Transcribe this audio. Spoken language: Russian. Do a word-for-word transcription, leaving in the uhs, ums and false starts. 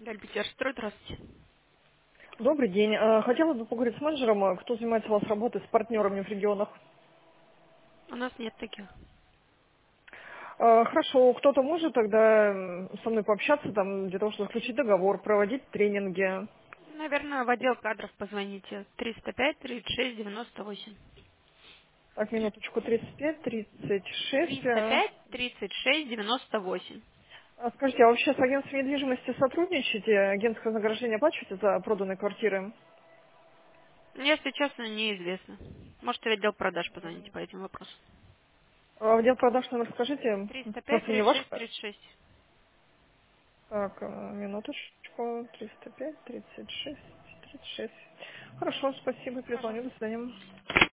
Гальбитерстрой, здравствуйте. Добрый день. Э, Хотела бы поговорить с менеджером, э, кто занимается у вас работой с партнерами в регионах. У нас нет таких. Э, Хорошо, кто-то может тогда м, со мной пообщаться там для того, чтобы заключить договор, проводить тренинги. Наверное, в отдел кадров позвоните. триста пять тридцать шесть девяносто восемь. Так, минуточку, тридцать пять тридцать шесть. триста э. пять тридцать шесть девяносто восемь. А Скажите, а вообще с агентством недвижимости сотрудничаете? Агентское вознаграждение оплачиваете за проданные квартиры? Если честно, неизвестно. Можете в отдел продаж позвоните по этим вопросам. А в отдел продаж номер скажите, триста пять просто мне тридцать ваш. шесть тридцать шесть. Так, э, минуточку, триста пять тридцать шесть тридцать шесть. Хорошо, спасибо, перезвоню, до Пожалуйста. свидания.